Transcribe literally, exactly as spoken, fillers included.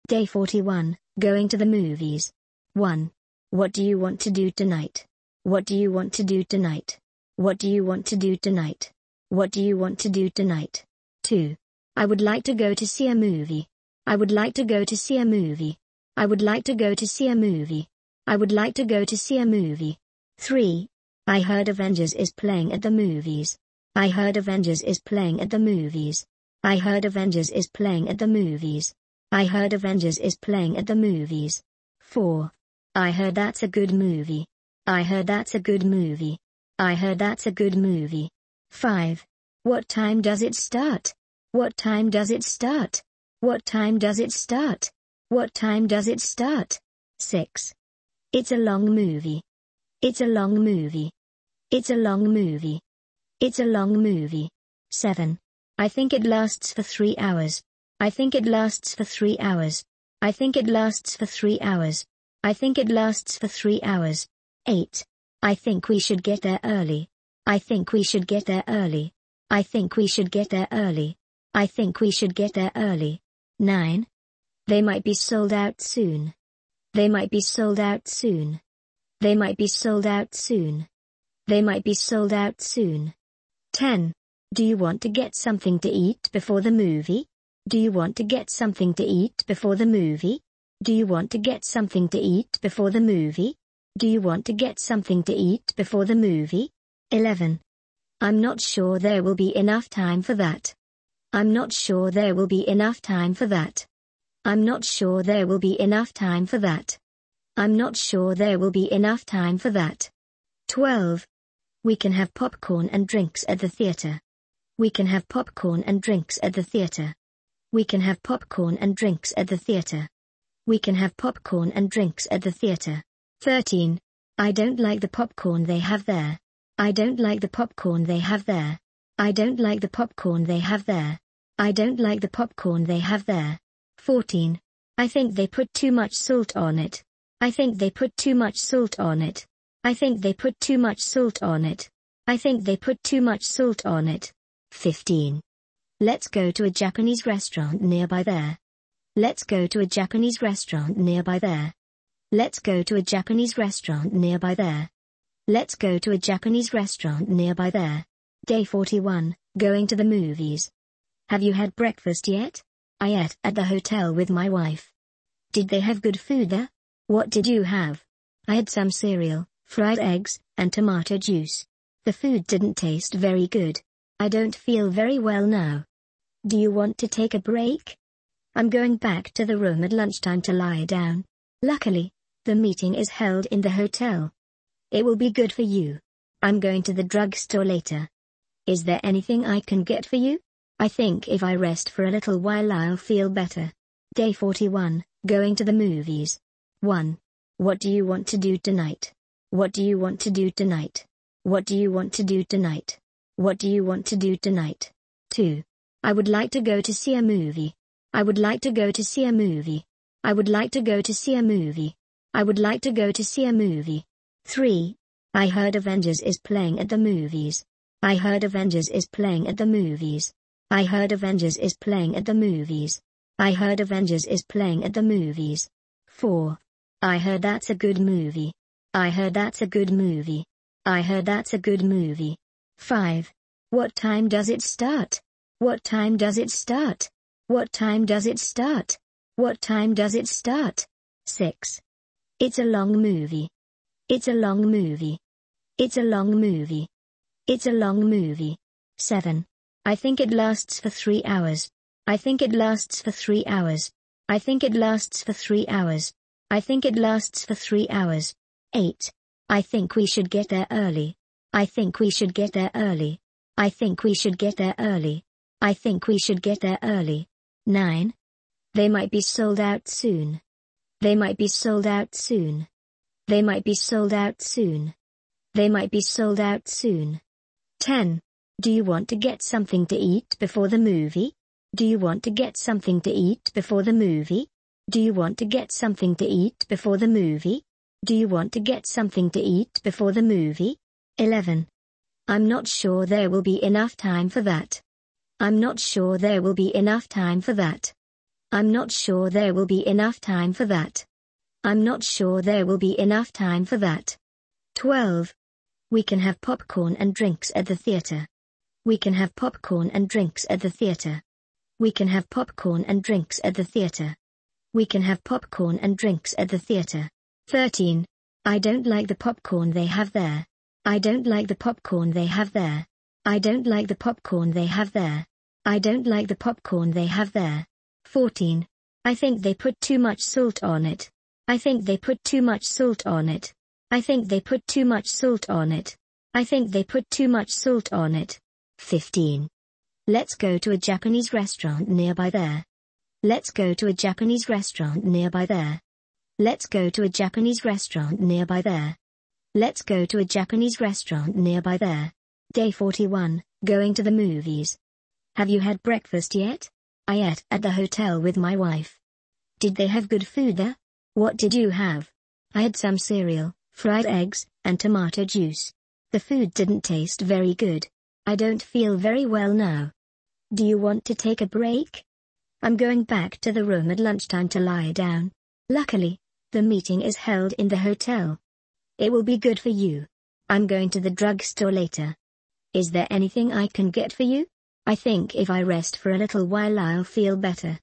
Day forty-one, going to the movies. one. What do you want to do tonight? What do you want to do tonight? What do you want to do tonight? What do you want to do tonight? two. I would like to go to see a movie. I would like to go to see a movie. I would like to go to see a movie. I would like to go to see a movie. three. I heard Avengers is playing at the movies. I heard Avengers is playing at the movies. I heard Avengers is playing at the movies. I heard Avengers is playing at the movies. four. I heard that's a good movie. I heard that's a good movie. I heard that's a good movie. five. What time does it start? What time does it start? What time does it start? What time does it start? six. It's a long movie. It's a long movie. It's a long movie. It's a long movie. seven. I think it lasts for three hours. I think it lasts for three hours. I think it lasts for three hours. I think it lasts for three hours. eight. I think we should get there early. I think we should get there early. I think we should get there early. I think we should get there early. nine. They might be sold out soon. They might be sold out soon. They might be sold out soon. They might be sold out soon. ten. Do you want to get something to eat before the movie? Do you want to get something to eat before the movie? Do you want to get something to eat before the movie? Do you want to get something to eat before the movie? eleven. I'm not sure there will be enough time for that. I'm not sure there will be enough time for that. I'm not sure there will be enough time for that. I'm not sure there will be enough time for that. twelve. We can have popcorn and drinks at the theater. We can have popcorn and drinks at the theater. We can have popcorn and drinks at the theater. We can have popcorn and drinks at the theater. thirteen. I don't like the popcorn they have there. I don't like the popcorn they have there. I don't like the popcorn they have there. I don't like the popcorn they have there. fourteen. I think they put too much salt on it. I think they put too much salt on it. I think they put too much salt on it. I think they put too much salt on it. fifteen. Let's go to a Japanese restaurant nearby there. Let's go to a Japanese restaurant nearby there. Let's go to a Japanese restaurant nearby there. Let's go to a Japanese restaurant nearby there. Day forty-one, going to the movies. Have you had breakfast yet? I ate at the hotel with my wife. Did they have good food there? What did you have? I had some cereal, fried eggs, and tomato juice. The food didn't taste very good. I don't feel very well now. Do you want to take a break? I'm going back to the room at lunchtime to lie down. Luckily, the meeting is held in the hotel. It will be good for you. I'm going to the drugstore later. Is there anything I can get for you? I think if I rest for a little while I'll feel better. Day forty-one, going to the movies. one. What do you want to do tonight? What do you want to do tonight? What do you want to do tonight? What do you want to do tonight? two. I would like to go to see a movie. I would like to go to see a movie. I would like to go to see a movie. I would like to go to see a movie. three. I heard Avengers is playing at the movies. I heard Avengers is playing at the movies. I heard Avengers is playing at the movies. I heard Avengers is playing at the movies. four. I heard that's a good movie. I heard that's a good movie. I heard that's a good movie. five. What time does it start? What time does it start? What time does it start? What time does it start? six. It's a long movie. It's a long movie. It's a long movie. It's a long movie. seven. I think it lasts for three hours. I think it lasts for three hours. I think it lasts for three hours. I think it lasts for three hours. eight. I think we should get there early. I think we should get there early. I think we should get there early. I think we should get there early. nine. They might be sold out soon. They might be sold out soon. They might be sold out soon. They might be sold out soon. ten. Do you want to get something to eat before the movie? Do you want to get something to eat before the movie? Do you want to get something to eat before the movie? Do you want to get something to eat before the movie? eleven. I'm not sure there will be enough time for that. I'm not sure there will be enough time for that. I'm not sure there will be enough time for that. I'm not sure there will be enough time for that. twelve. We can have popcorn and drinks at the theater. We can have popcorn and drinks at the theater. We can have popcorn and drinks at the theater. We can have popcorn and drinks at the theater. thirteen. I don't like the popcorn they have there. I don't like the popcorn they have there. I don't like the popcorn they have there. I don't like the popcorn they have there. fourteen. I think they put too much salt on it. I think they put too much salt on it. I think they put too much salt on it. I think they put too much salt on it. fifteen. Let's go to a Japanese restaurant nearby there. Let's go to a Japanese restaurant nearby there. Let's go to a Japanese restaurant nearby there. Let's go to a Japanese restaurant nearby there. Day forty-one, going to the movies. Have you had breakfast yet? I ate at the hotel with my wife. Did they have good food there? What did you have? I had some cereal, fried eggs, and tomato juice. The food didn't taste very good. I don't feel very well now. Do you want to take a break? I'm going back to the room at lunchtime to lie down. Luckily, the meeting is held in the hotel. It will be good for you. I'm going to the drugstore later. Is there anything I can get for you? I think if I rest for a little while I'll feel better.